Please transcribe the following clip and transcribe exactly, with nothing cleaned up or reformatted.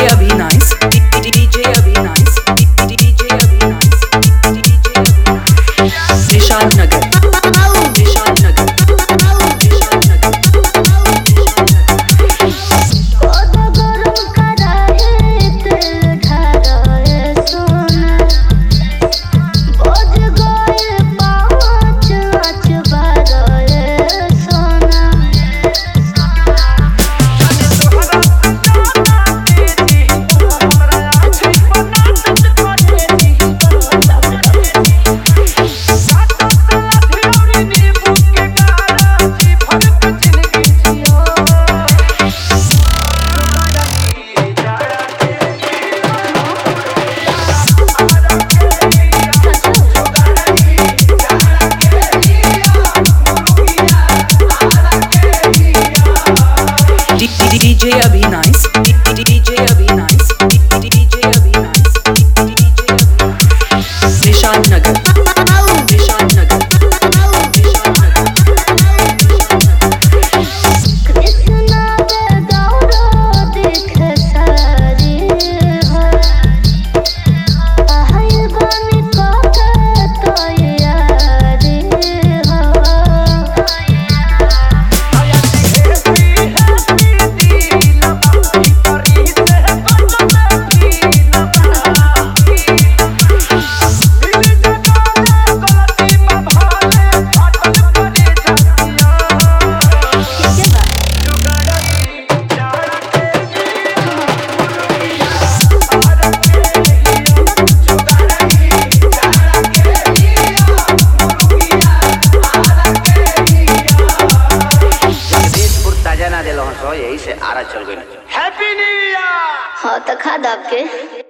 Abhinais, D J Abhinais, D J Abhinais, D J Abhinais. Nishad Nagar, Nishad Nagar, Nishad Nagar. D J Abhinais, D J Abhinais, D J Abhinais, D J Abhinais. Nishad Nagar, Nishad Nagar, Nishad Nagar. यही से आरा चल गई। Happy new year. हाँ तो खा दाब के।